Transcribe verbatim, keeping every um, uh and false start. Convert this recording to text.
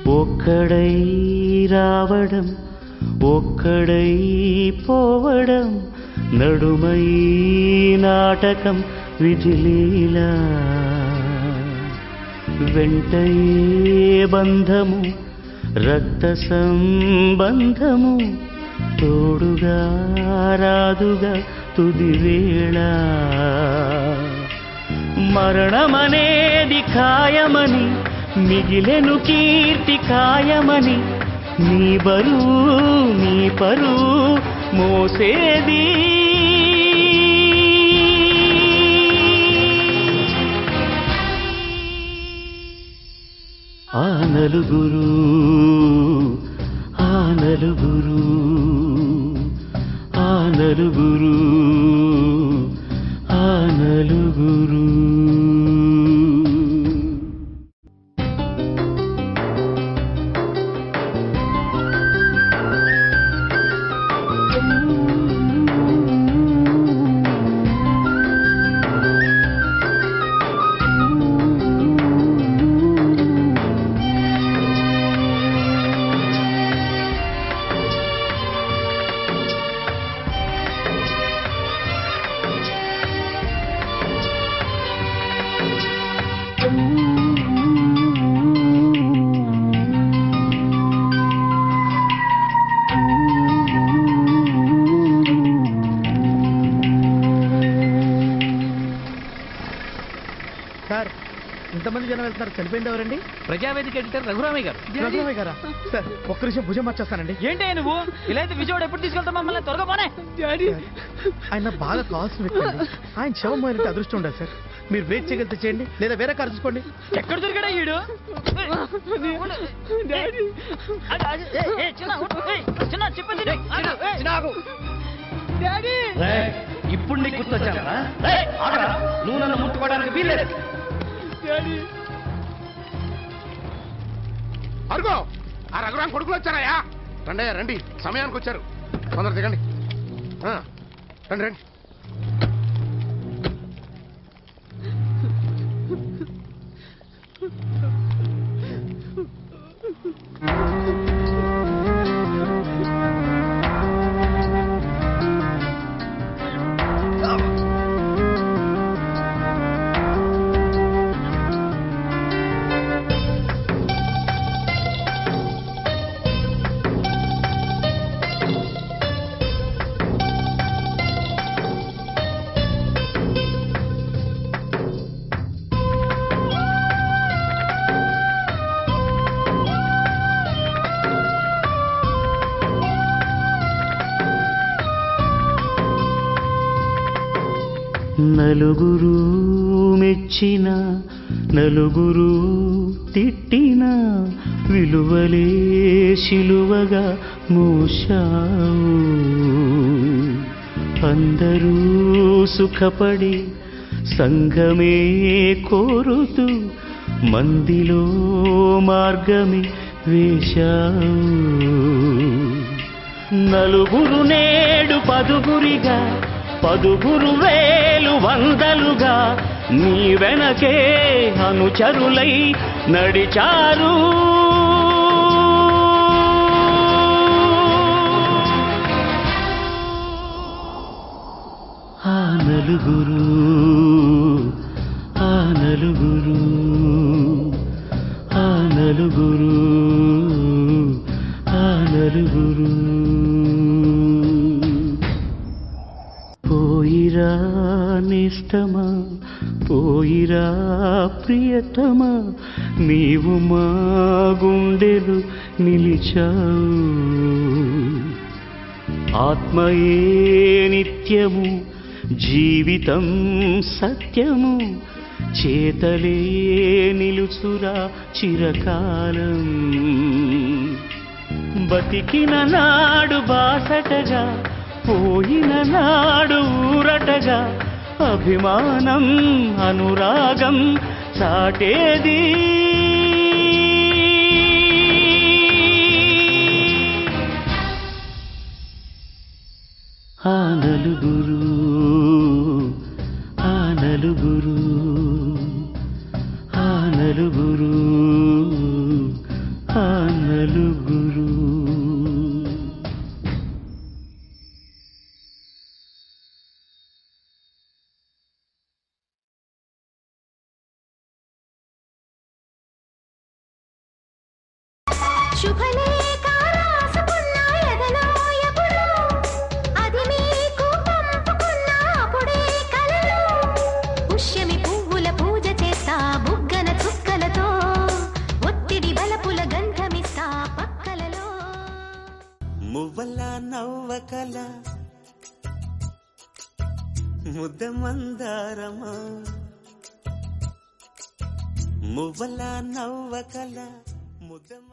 ఒక్కడై రావడం ఒక్కడై పోవడం నడుమై నాటకం విధిలీలా వెంటయే బంధము రక్త సంబంధము తోడుగా రాదుగా తుది వేళ మరణమనేది ఖాయమని మిగిలెను కీర్తి ఖాయమని నీ బరువు నీ పరువు మోసేది ఆ నలుగురు ఆ నలుగురు ఆ నలుగురు ఆ నలుగురు సార్ ఇంతమంది జనం వెళ్తున్నారు చనిపోయింది ఎవరండి? ప్రజావేదిక ఎడిటర్ రఘురామయ్య గారు. రఘురామయ్య గారా? సార్ ఒక్క నిమిషం భుజం మార్చేస్తానండి. ఏంటి నువ్వు ఇలా అయితే విజయవాడ ఎప్పుడు తీసుకెళ్తాం మమ్మల్ని? త్వరగా పోనే. ఆయన బాగా కావాల్సిన వ్యక్తి అండి. ఆయన శవం పోయినట్టు అదృష్టం ఉండదు సార్. మీరు వెయిట్ చేయగలిగితే చేయండి, లేదా వేరే కారు చూసుకోండి. ఎక్కడ దొరికాడా ఈడు? ఇప్పుడు నీకు గుర్తొచ్చావా? నువ్వు నన్ను ముట్టుకోవడానికి వీల్లేదు. అరుగో ఆ రఘురాం కొడుకులు వచ్చారయ్యా. రండి రండి, సమయానికి వచ్చారు. తొందర దిగండి. రండి రండి. నలుగురు మెచ్చిన నలుగురు తిట్టిన విలువలే శిలువగా మోశావు. అందరూ సుఖపడి సంఘమే కోరుతూ మందిలో మార్గమే వేశావు. నలుగురు నేడు పదుగురిగా పదుగురు వేలు వందలుగా నీ వెనకే అనుచరులై నడిచారు. ఆ నలుగురు ఆ నలుగురు ఆ నలుగురు ఆ నలుగురు పోయిరా నిష్టమా పోయిరా ప్రియతమా నీవు మా గుండెలు నిలిచావు. ఆత్మయే నిత్యము జీవితం సత్యము చేతలే నిలుచురా చిరకాలం. బతికిన నాడు బాసటగా పోయిన నాడు ఊరటగా అభిమానం అనురాగం చాటేది. ఆ నలుగురు ఆ నలుగురు ఆ నలుగురు ఆ నలుగురు. శుభలేఖ రాసుకున్నా ఎదలో ఎప్పుడు, అది మీకు పంపుకున్నా అప్పుడే కలలో. పుష్యమి పువ్వుల పూజ చేస్తా బుగ్గన చుక్కలతో, ఒత్తిడి బలపుల గంధమిస్తా పక్కలలో. మువ్వల నవ్వకల ముద్ద మందారమా, మువ్వల నవ్వకల ముద్ద